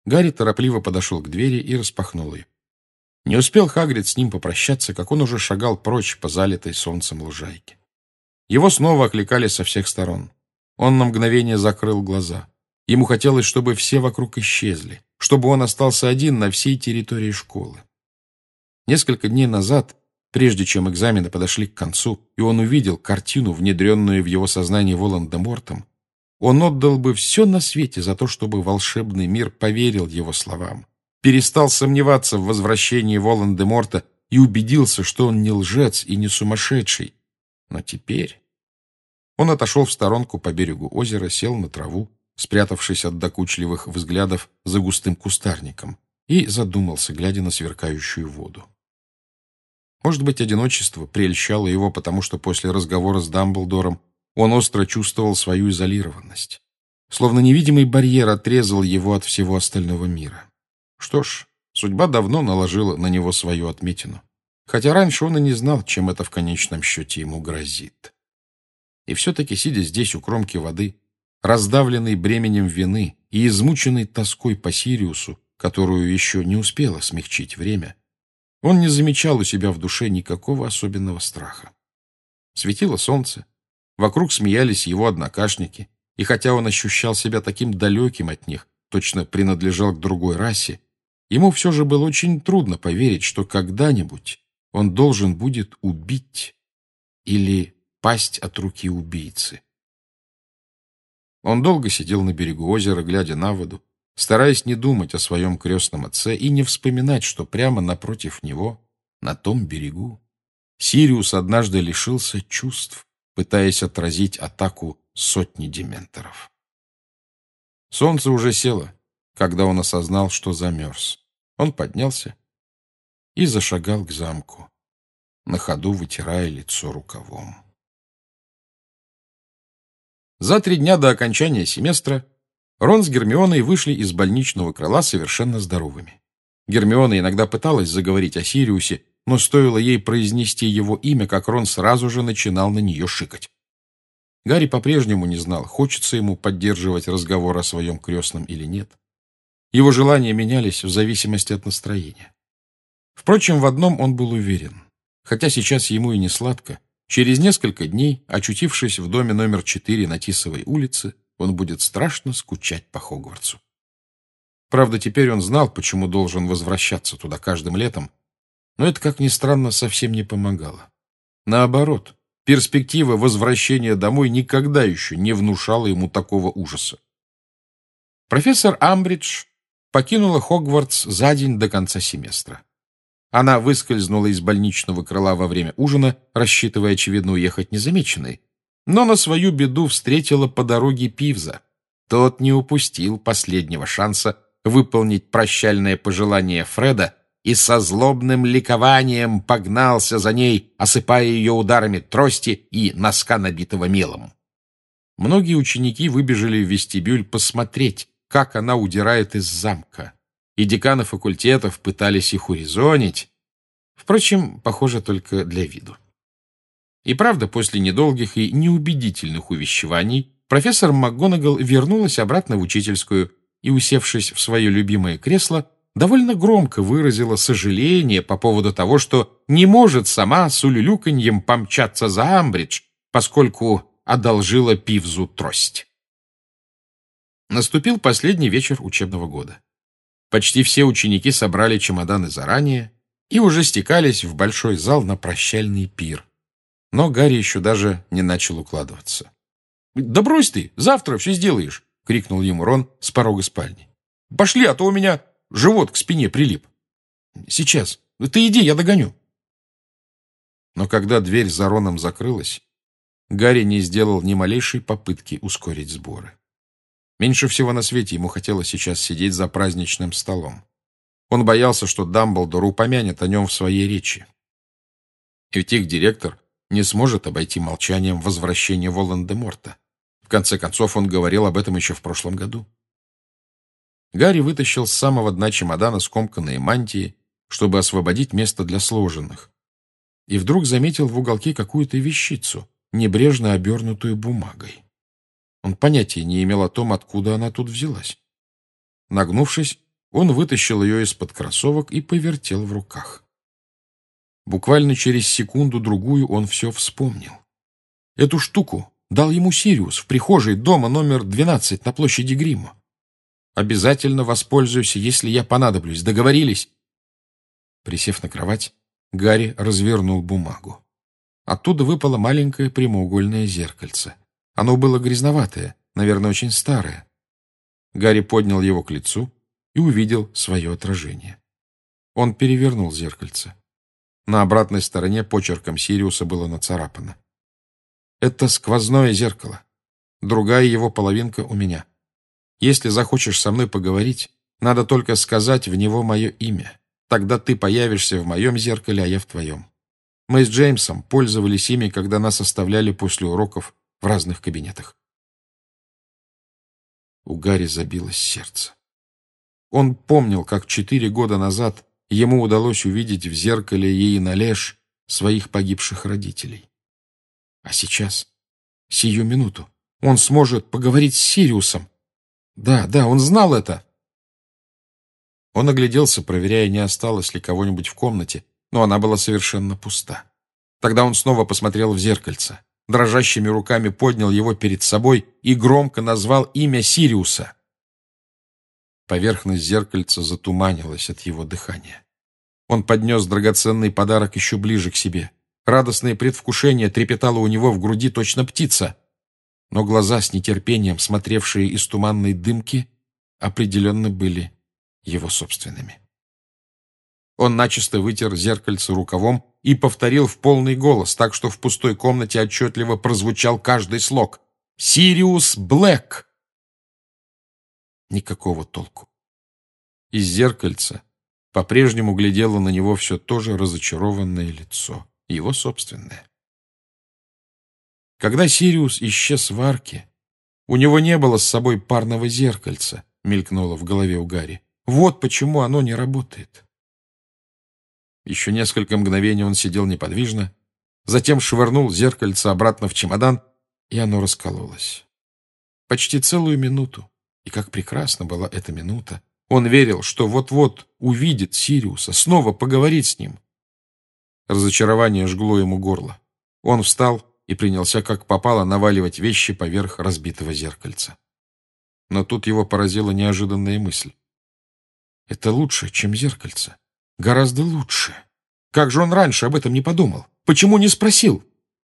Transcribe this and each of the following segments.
Гарри торопливо подошел к двери и распахнул ее. Не успел Хагрид с ним попрощаться, как он уже шагал прочь по залитой солнцем лужайке. Его снова окликали со всех сторон. Он на мгновение закрыл глаза. Ему хотелось, чтобы все вокруг исчезли, чтобы он остался один на всей территории школы. Несколько дней назад, прежде чем экзамены подошли к концу, и он увидел картину, внедренную в его сознание Волан-де-Мортом, он отдал бы все на свете за то, чтобы волшебный мир поверил его словам, перестал сомневаться в возвращении Волан-де-Морта и убедился, что он не лжец и не сумасшедший. Но теперь... Он отошел в сторонку по берегу озера, сел на траву, спрятавшись от докучливых взглядов за густым кустарником, и задумался, глядя на сверкающую воду. Может быть, одиночество прельщало его, потому что после разговора с Дамблдором он остро чувствовал свою изолированность. Словно невидимый барьер отрезал его от всего остального мира. Что ж, судьба давно наложила на него свою отметину. Хотя раньше он и не знал, чем это в конечном счете ему грозит. И все-таки, сидя здесь у кромки воды, раздавленный бременем вины и измученный тоской по Сириусу, которую еще не успело смягчить время, он не замечал у себя в душе никакого особенного страха. Светило солнце, вокруг смеялись его однокашники, и хотя он ощущал себя таким далеким от них, точно принадлежал к другой расе, ему все же было очень трудно поверить, что когда-нибудь он должен будет убить или пасть от руки убийцы. Он долго сидел на берегу озера, глядя на воду, стараясь не думать о своем крестном отце и не вспоминать, что прямо напротив него, на том берегу, Сириус однажды лишился чувств, пытаясь отразить атаку сотни дементоров. Солнце уже село, когда он осознал, что замерз. Он поднялся и зашагал к замку, на ходу вытирая лицо рукавом. За 3 дня до окончания семестра Рон с Гермионой вышли из больничного крыла совершенно здоровыми. Гермиона иногда пыталась заговорить о Сириусе, но стоило ей произнести его имя, как Рон сразу же начинал на нее шикать. Гарри по-прежнему не знал, хочется ему поддерживать разговор о своем крестном или нет. Его желания менялись в зависимости от настроения. Впрочем, в одном он был уверен. Хотя сейчас ему и не сладко, через несколько дней, очутившись в доме номер 4 на Тисовой улице, он будет страшно скучать по Хогвартсу. Правда, теперь он знал, почему должен возвращаться туда каждым летом, но это, как ни странно, совсем не помогало. Наоборот, перспектива возвращения домой никогда еще не внушала ему такого ужаса. Профессор Амбридж покинула Хогвартс за день до конца семестра. Она выскользнула из больничного крыла во время ужина, рассчитывая, очевидно, уехать незамеченной, но на свою беду встретила по дороге Пивза. Тот не упустил последнего шанса выполнить прощальное пожелание Фреда и со злобным ликованием погнался за ней, осыпая ее ударами трости и носка, набитого мелом. Многие ученики выбежали в вестибюль посмотреть, как она удирает из замка, и деканы факультетов пытались их урезонить, впрочем, похоже, только для виду. И правда, после недолгих и неубедительных увещеваний профессор МакГонагал вернулась обратно в учительскую и, усевшись в свое любимое кресло, довольно громко выразила сожаление по поводу того, что не может сама с улюлюканьем помчаться за Амбридж, поскольку одолжила Пивзу трость. Наступил последний вечер учебного года. Почти все ученики собрали чемоданы заранее и уже стекались в большой зал на прощальный пир. Но Гарри еще даже не начал укладываться. «Да брось ты, завтра все сделаешь!» — крикнул ему Рон с порога спальни. «Пошли, а то у меня живот к спине прилип». «Сейчас. Ты иди, я догоню». Но когда дверь за Роном закрылась, Гарри не сделал ни малейшей попытки ускорить сборы. Меньше всего на свете ему хотелось сейчас сидеть за праздничным столом. Он боялся, что Дамблдор упомянет о нем в своей речи. Ведь их директор не сможет обойти молчанием возвращение Волан-де-Морта. В конце концов, он говорил об этом еще в прошлом году. Гарри вытащил с самого дна чемодана скомканные мантии, чтобы освободить место для сложенных. И вдруг заметил в уголке какую-то вещицу, небрежно обернутую бумагой. Он понятия не имел о том, откуда она тут взялась. Нагнувшись, Он вытащил ее из-под кроссовок и повертел в руках. Буквально через секунду-другую он все вспомнил. Эту штуку дал ему Сириус в прихожей дома номер 12 на площади Гриммо. Обязательно воспользуюсь, если я понадоблюсь. Договорились? Присев на кровать, Гарри развернул бумагу. Оттуда выпало маленькое прямоугольное зеркальце. Оно было грязноватое, наверное, очень старое. Гарри поднял его к лицу и увидел свое отражение. Он перевернул зеркальце. На обратной стороне почерком Сириуса было нацарапано: «Это сквозное зеркало. Другая его половинка у меня. Если захочешь со мной поговорить, надо только сказать в него мое имя. Тогда ты появишься в моем зеркале, а я в твоем. Мы с Джеймсом пользовались ими, когда нас оставляли после уроков в разных кабинетах». У Гарри забилось сердце. Он помнил, как 4 года назад ему удалось увидеть в зеркале Йеи-Налеш своих погибших родителей. А сейчас, сию минуту, он сможет поговорить с Сириусом. Да, он знал это. Он огляделся, проверяя, не осталось ли кого-нибудь в комнате, но она была совершенно пуста. Тогда он снова посмотрел в зеркальце, дрожащими руками поднял его перед собой и громко назвал имя Сириуса. Поверхность зеркальца затуманилась от его дыхания. Он поднес драгоценный подарок еще ближе к себе. Радостное предвкушение трепетало у него в груди, точно птица. Но глаза, с нетерпением смотревшие из туманной дымки, определенно были его собственными. Он начисто вытер зеркальце рукавом и повторил в полный голос, так что в пустой комнате отчетливо прозвучал каждый слог: «Сириус Блэк!» Никакого толку. Из зеркальца по-прежнему глядело на него все то же разочарованное лицо, его собственное. Когда Сириус исчез в арке, у него не было с собой парного зеркальца, мелькнуло в голове у Гарри. Вот почему оно не работает. Еще несколько мгновений он сидел неподвижно, затем швырнул зеркальце обратно в чемодан, и оно раскололось. Почти целую минуту, и как прекрасна была эта минута, он верил, что вот-вот увидит Сириуса, снова поговорит с ним. Разочарование жгло ему горло. Он встал и принялся, как попало, наваливать вещи поверх разбитого зеркальца. Но тут его поразила неожиданная мысль. Это лучше, чем зеркальце. Гораздо лучше. Как же он раньше об этом не подумал? Почему не спросил?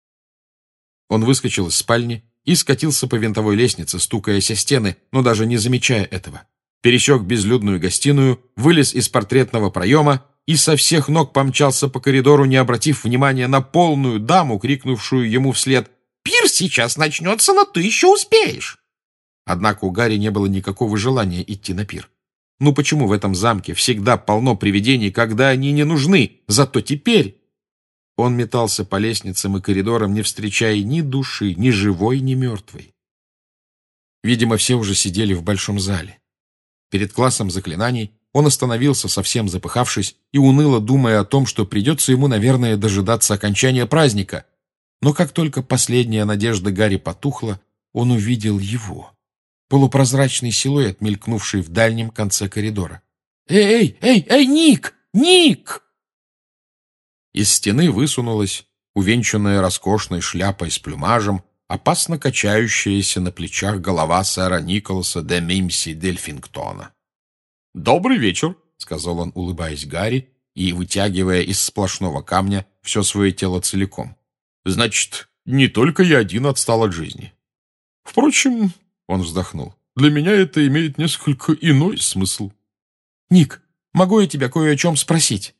Он выскочил из спальни и скатился по винтовой лестнице, стукаясь о стены, но даже не замечая этого. Пересек безлюдную гостиную, вылез из портретного проема и со всех ног помчался по коридору, не обратив внимания на полную даму, крикнувшую ему вслед: «Пир сейчас начнется, но ты еще успеешь!» Однако у Гарри не было никакого желания идти на пир. Ну почему в этом замке всегда полно привидений, когда они не нужны? Зато теперь... Он метался по лестницам и коридорам, не встречая ни души, ни живой, ни мертвой. Видимо, все уже сидели в большом зале. Перед классом заклинаний он остановился, совсем запыхавшись, и уныло думая о том, что придется ему, наверное, дожидаться окончания праздника. Но как только последняя надежда Гарри потухла, он увидел его. Полупрозрачный силуэт, мелькнувший в дальнем конце коридора. «Эй, Ник! Ник!» Из стены высунулась, увенчанная роскошной шляпой с плюмажем, опасно качающаяся на плечах голова сэра Николаса де Мимси Дельфингтона. «Добрый вечер», — сказал он, улыбаясь Гарри и вытягивая из сплошного камня все свое тело целиком. «Значит, не только я один отстал от жизни. Впрочем, — он вздохнул, — для меня это имеет несколько иной смысл». «Ник, могу я тебя кое о чем спросить?»